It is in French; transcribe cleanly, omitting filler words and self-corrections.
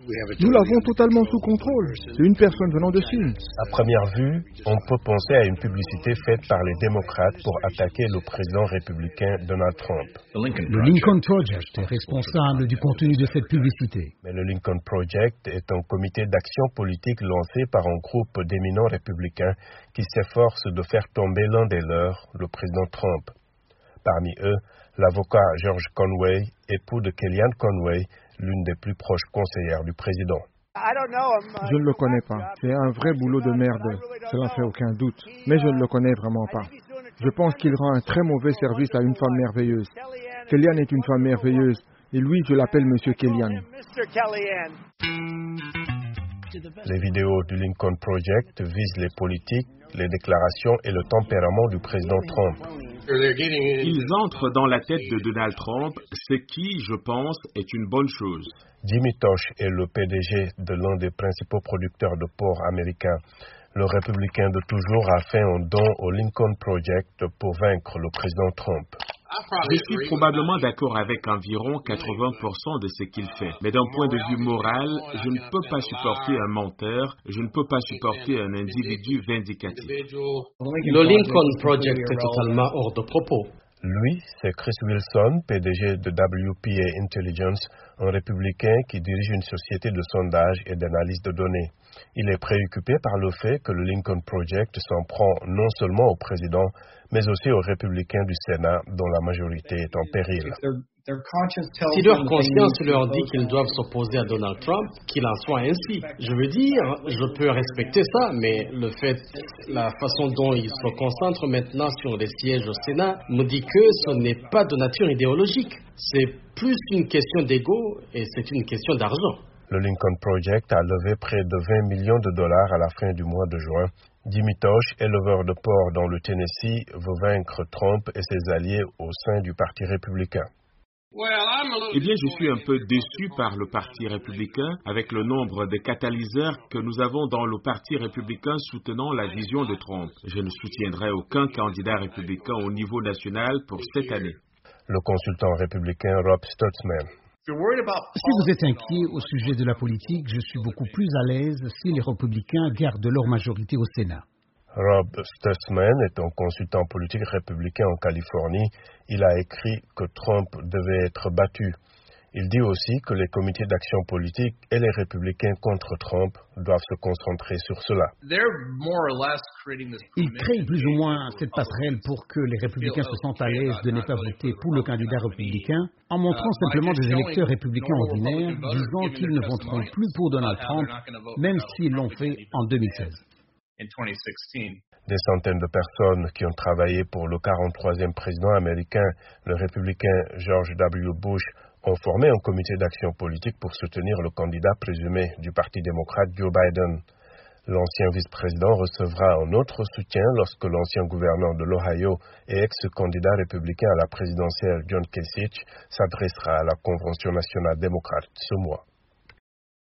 Nous l'avons totalement sous contrôle. C'est une personne venant de Chine. À première vue, on peut penser à une publicité faite par les démocrates pour attaquer le président républicain Donald Trump. Le Lincoln Project est responsable du contenu de cette publicité. Mais le Lincoln Project est un comité d'action politique lancé par un groupe d'éminents républicains qui s'efforce de faire tomber l'un des leurs, le président Trump. Parmi eux, l'avocat George Conway, époux de Kellyanne Conway, l'une des plus proches conseillères du président. Je ne le connais pas. C'est un vrai boulot de merde. Cela ne fait aucun doute. Mais je ne le connais vraiment pas. Je pense qu'il rend un très mauvais service à une femme merveilleuse. Kellyanne est une femme merveilleuse. Et lui, je l'appelle Monsieur Kellyanne. Les vidéos du Lincoln Project visent les politiques, les déclarations et le tempérament du président Trump. Ils entrent dans la tête de Donald Trump, ce qui, je pense, est une bonne chose. Jimmy Tosh est le PDG de l'un des principaux producteurs de porc américains. Le républicain de toujours a fait un don au Lincoln Project pour vaincre le président Trump. Je suis probablement d'accord avec environ 80% de ce qu'il fait. Mais d'un point de vue moral, je ne peux pas supporter un menteur, je ne peux pas supporter un individu vindicatif. Le Lincoln Project est totalement hors de propos. Lui, c'est Chris Wilson, PDG de WPA Intelligence, un républicain qui dirige une société de sondage et d'analyse de données. Il est préoccupé par le fait que le Lincoln Project s'en prend non seulement au président, mais aussi aux républicains du Sénat, dont la majorité est en péril. Si leur conscience leur dit qu'ils doivent s'opposer à Donald Trump, qu'il en soit ainsi. Je veux dire, je peux respecter ça, mais la façon dont ils se concentrent maintenant sur les sièges au Sénat me dit que ce n'est pas de nature idéologique. C'est plus une question d'ego et c'est une question d'argent. Le Lincoln Project a levé près de 20 millions de dollars à la fin du mois de juin. Jimmy Tosh, éleveur de porc dans le Tennessee, veut vaincre Trump et ses alliés au sein du Parti républicain. Eh bien, je suis un peu déçu par le Parti républicain avec le nombre de catalyseurs que nous avons dans le Parti républicain soutenant la vision de Trump. Je ne soutiendrai aucun candidat républicain au niveau national pour cette année. Le consultant républicain Rob Stutzman. Si vous êtes inquiet au sujet de la politique, je suis beaucoup plus à l'aise si les républicains gardent leur majorité au Sénat. Rob Stutzman est un consultant politique républicain en Californie. Il a écrit que Trump devait être battu. Il dit aussi que les comités d'action politique et les républicains contre Trump doivent se concentrer sur cela. Ils créent plus ou moins cette passerelle pour que les républicains se sentent à l'aise de ne pas voter pour le candidat républicain, en montrant simplement des électeurs républicains ordinaires disant qu'ils ne voteront plus pour Donald Trump, même s'ils l'ont fait en 2016. Des centaines de personnes qui ont travaillé pour le 43e président américain, le républicain George W. Bush, ont formé un comité d'action politique pour soutenir le candidat présumé du Parti démocrate Joe Biden. L'ancien vice-président recevra un autre soutien lorsque l'ancien gouverneur de l'Ohio et ex-candidat républicain à la présidentielle John Kasich s'adressera à la Convention nationale démocrate ce mois.